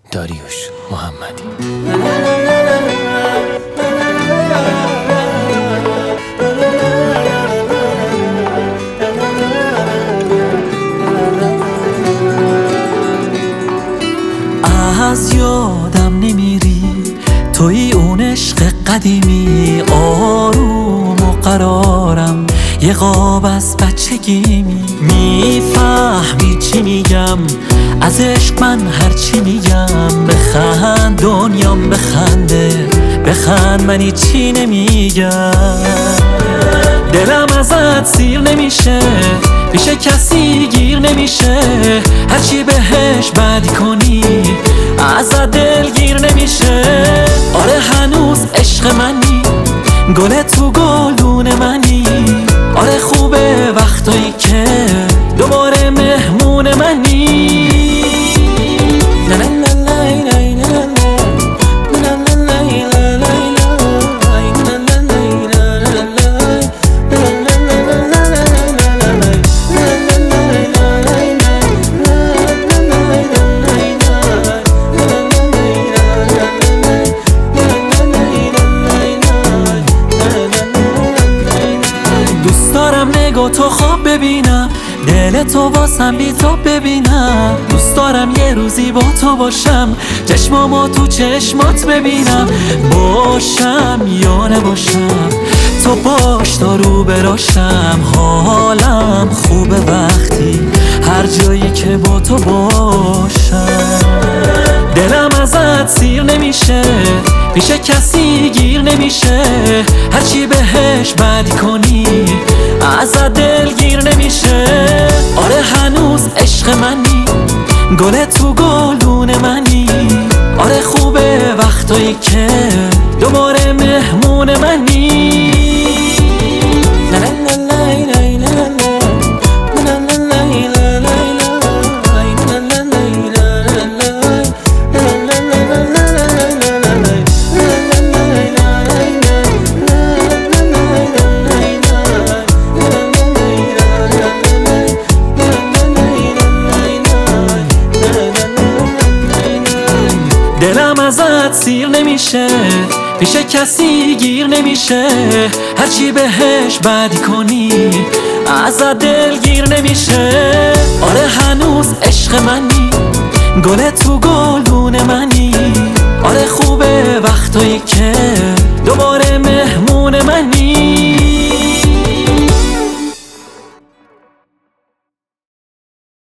داریوش محمدی. از یادم نمیری، توی اون عشق قدیمی، آروم و قرارم، یه قاب از بچگی میفهمی چی میگم، از عشق من هرچی میگم. بخند دنیام بخنده، بخند من هیچی نمیگم. دلم ازت سیر نمیشه، پیش کسی گیر نمیشه، هرچی بهش بدی کنی ازت دلگیر نمیشه. آره هنوز عشق منی، گل تو گلدون منی. آره خوبه وقتایی که دوباره مهمون منی. نگاه تو خواب ببینم، دل تو واسم بی تو ببینم. دوست دارم یه روزی با تو باشم، چشمامو تو چشمات ببینم. باشم یا نباشم، تو باش تا رو براشم. حالم خوبه وقتی هر جایی که با تو باشم. دلم ازت سیر نمیشه، پیش کسی گیر نمیشه، هرچی بهش بدی کنی ازت دلگیر نمیشه. آره هنوز عشق منی، گل تو گلدون منی. آره خوبه وقتایی که دوباره مهمون منی. دلم ازت سیر نمیشه، پیش کسی گیر نمیشه، هرچی بهش بدی کنی ازت دلگیر نمیشه. آره هنوز عشق منی، گل تو گلدون منی. آره خوبه وقتایی که دوباره مهمون منی.